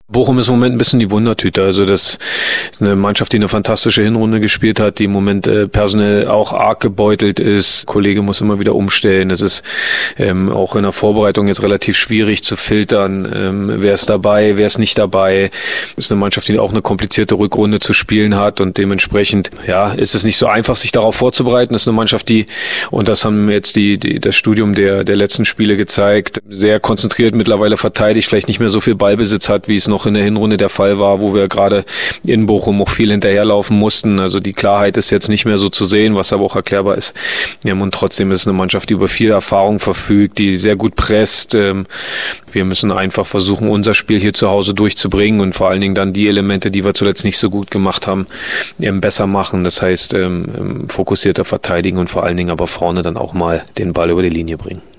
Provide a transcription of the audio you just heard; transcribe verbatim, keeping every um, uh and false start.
Bochum ist im Moment ein bisschen die Wundertüte. Also das ist eine Mannschaft, die eine fantastische Hinrunde gespielt hat, die im Moment äh, personell auch arg gebeutelt ist. Kollege muss immer wieder umstellen. Das ist ähm, auch in der Vorbereitung jetzt relativ schwierig zu filtern. Ähm, wer ist dabei, wer ist nicht dabei. Das ist eine Mannschaft, die auch eine komplizierte Rückrunde zu spielen hat und dementsprechend ja ist es nicht so einfach, sich darauf vorzubereiten. Das ist eine Mannschaft, die, und das haben jetzt die, die das Studium der der letzten Spiele gezeigt, sehr konzentriert mittlerweile verteidigt, vielleicht nicht mehr so viel Ballbesitz hat, wie es noch in der Hinrunde der Fall war, wo wir gerade in Bochum auch viel hinterherlaufen mussten. Also die Klarheit ist jetzt nicht mehr so zu sehen, was aber auch erklärbar ist. Ja, und trotzdem ist es eine Mannschaft, die über viel Erfahrung verfügt, die sehr gut presst. Wir müssen einfach versuchen, unser Spiel hier zu Hause durchzubringen und vor allen Dingen dann die Elemente, die wir zuletzt nicht so gut gemacht haben, besser machen. Das heißt, fokussierter verteidigen und vor allen Dingen aber vorne dann auch mal den Ball über die Linie bringen.